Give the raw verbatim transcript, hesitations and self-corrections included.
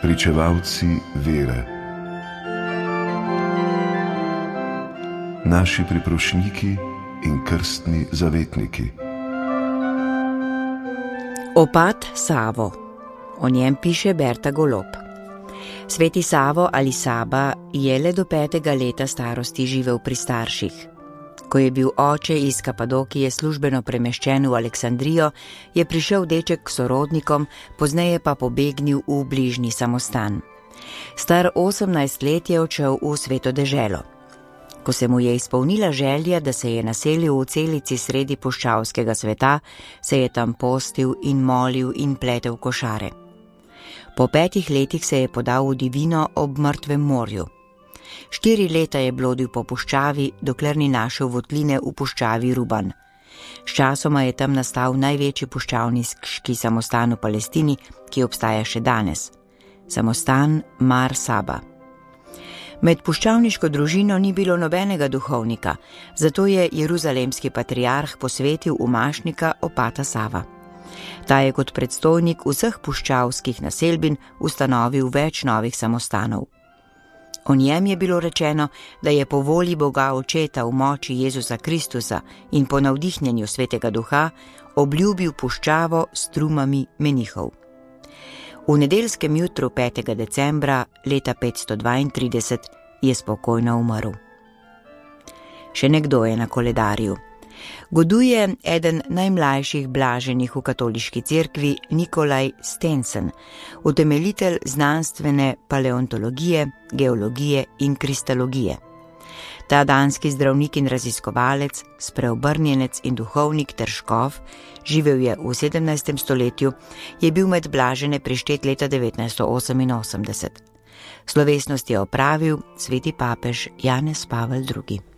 pričevalci vere, naši priprošniki in krstni zavetniki. Opat Savo. O njem piše Berta Golob. Sveti Savo ali Saba je le do petega leta starosti živel pri starših. Ko je bil oče iz Kapadokije službeno premeščen v Aleksandrijo, je prišel deček k sorodnikom, pozneje pa pobegnil v bližnji samostan. Star osemnajst let je odšel v sveto deželo. Ko se mu je izpolnila želja, da se je naselil v celici sredi puščavskega sveta, se je tam postil in molil in pletel košare. Po petih letih se je podal v divino ob mrtvem morju. Štiri leta je blodil po puščavi, dokler ni našel votline v puščavi Ruban. Sčasoma je tam nastal največji puščavniški samostan v Palestini, ki obstaja še danes. Samostan Mar Saba. Med puščavniško družino ni bilo nobenega duhovnika, zato je jeruzalemski patriarh posvetil umašnika opata Sava. Ta je kot predstojnik vseh puščavskih naselbin ustanovil več novih samostanov. O njem je bilo rečeno, da je po volji Boga Očeta v moči Jezusa Kristusa in po navdihnjenju Svetega Duha obljubil puščavo s trumami menihov. V nedeljskem jutru petega decembra leta petsto dvaintrideset je spokojno umrl. Še nekdo je na koledarju. Goduje eden najmlajših blaženih v katoliški cerkvi Nikolaj Stensen, utemeljitelj znanstvene paleontologije, geologije in kristalogije. Ta danski zdravnik in raziskovalec, spreobrnjenec in duhovnik ter škof, živel je v sedemnajstem stoletju, je bil med blažene prištet leta devetnajststo oseminosemdeset. Slovesnost je opravil sveti papež Janez Pavel drugi.